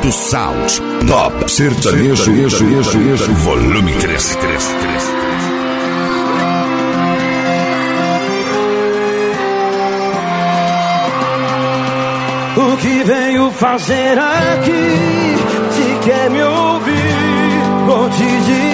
Beto Sound, Top Sertanejo, volume 3. O que venho fazer aqui? Se quer me ouvir, vou te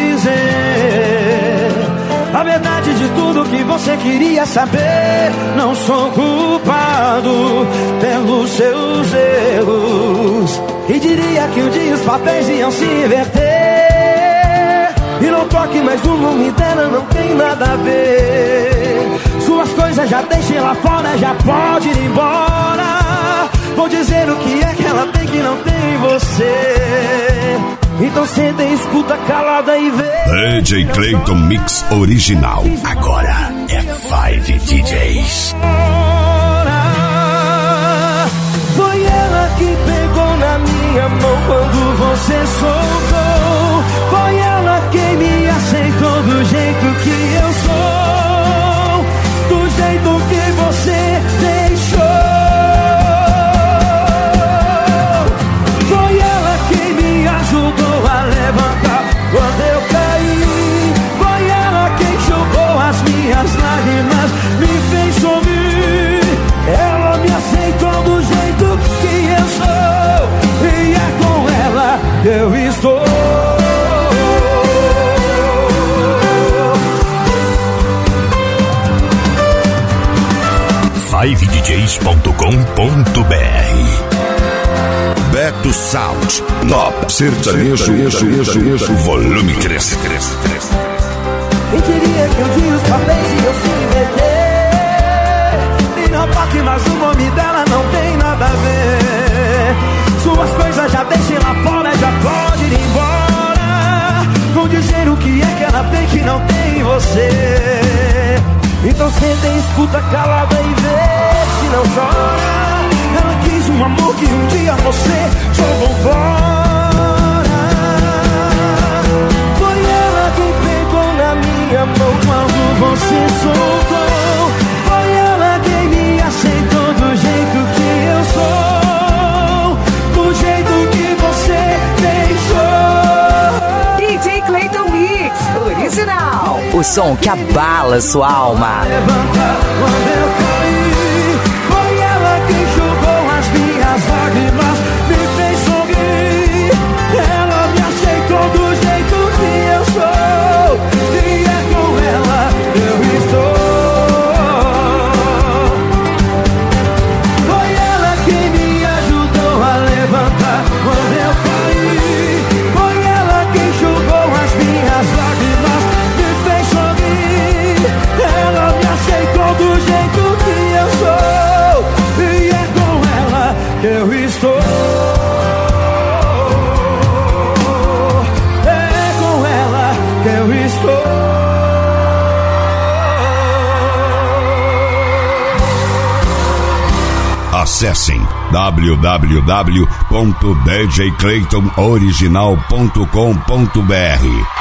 dizer a verdade de tudo que você queria saber. Não sou culpado pelos seus erros. E diria que um dia os papéis iam se inverter. E não toque mais no nome dela, não tem nada a ver. Suas coisas já deixem lá fora, já pode ir embora. Vou dizer o que é que ela tem que não tem você. Então senta e escuta calada e vê. DJ Clayton Mix original. Agora é 5 DJs. Foi ela que pegou na minha mão quando você soltou. Foi ela quem me aceitou do jeito que eu sou, do jeito que você deixou. Ajudou a levantar quando eu caí. Foi ela quem jogou as minhas lágrimas, me fez sorrir. Ela me aceitou do jeito que eu sou, e é com ela que eu estou. 5DJs.com.br. Beto Sound, Top Sertanejo, volume 3. Quem diria que um dia os papéis iam se inverter? E não toque mais o nome dela, não tem nada a ver. Suas coisas já deixem lá fora, já pode ir embora. Vou dizer o que é que ela tem que não tem você. Então senta e escuta calada e vê se não chora. Ela quis um amor que um dia você jogou fora. Foi ela quem pegou na minha mão quando você soltou. Foi ela quem me aceitou do jeito que eu sou, do jeito que você deixou. DJ Clayton Mix original, o som que abala sua alma. Levanta quando eu caí. Foi ela quem jogou as minhas lágrimas, me fez sorrir. Ela me aceitou do jeito que eu sou, e é com ela que eu estou. Foi ela quem me ajudou a levantar quando eu caí. Foi ela quem jogou as minhas lágrimas, me fez sorrir. Ela me aceitou do jeito que eu sou, e é com ela que eu estou. É com ela que eu estou. Acessem www.djclaytonoriginal.com.br.